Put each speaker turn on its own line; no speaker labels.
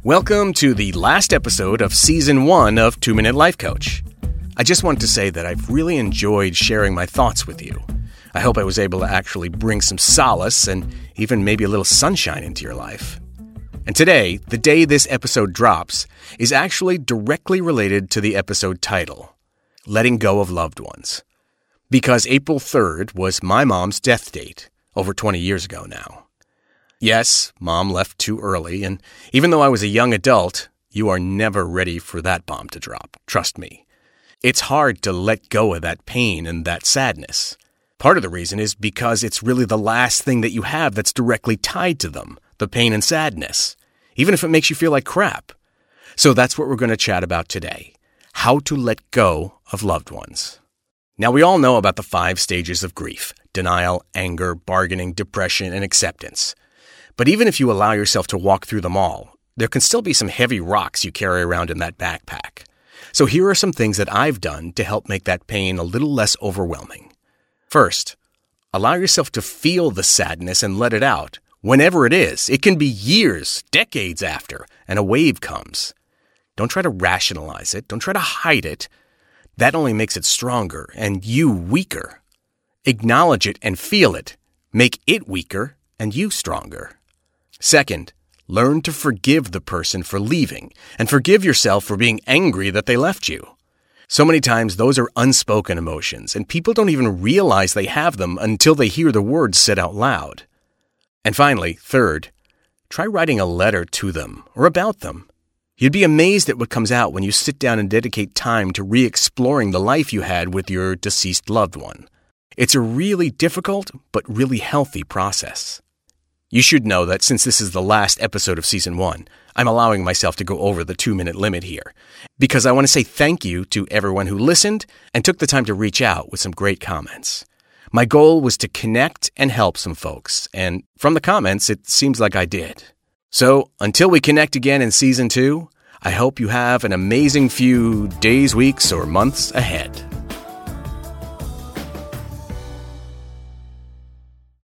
Welcome to the last episode of Season 1 of 2 Minute Life Coach. I just wanted to say that I've really enjoyed sharing my thoughts with you. I hope I was able to actually bring some solace and even maybe a little sunshine into your life. And today, the day this episode drops, is actually directly related to the episode title, Letting Go of Loved Ones. Because April 3rd was my mom's death date, over 20 years ago now. Yes, Mom left too early, and even though I was a young adult, you are never ready for that bomb to drop, trust me. It's hard to let go of that pain and that sadness. Part of the reason is because it's really the last thing that you have that's directly tied to them, the pain and sadness, even if it makes you feel like crap. So that's what we're going to chat about today, how to let go of loved ones. Now, we all know about the 5 stages of grief: denial, anger, bargaining, depression, and acceptance. But even if you allow yourself to walk through them all, there can still be some heavy rocks you carry around in that backpack. So here are some things that I've done to help make that pain a little less overwhelming. First, allow yourself to feel the sadness and let it out. Whenever it is, it can be years, decades after, and a wave comes. Don't try to rationalize it. Don't try to hide it. That only makes it stronger and you weaker. Acknowledge it and feel it. Make it weaker and you stronger. Second, learn to forgive the person for leaving and forgive yourself for being angry that they left you. So many times those are unspoken emotions and people don't even realize they have them until they hear the words said out loud. And finally, third, try writing a letter to them or about them. You'd be amazed at what comes out when you sit down and dedicate time to re-exploring the life you had with your deceased loved one. It's a really difficult but really healthy process. You should know that since this is the last episode of Season 1, I'm allowing myself to go over the 2-minute limit here, because I want to say thank you to everyone who listened and took the time to reach out with some great comments. My goal was to connect and help some folks, and from the comments, it seems like I did. So, until we connect again in Season 2, I hope you have an amazing few days, weeks, or months ahead.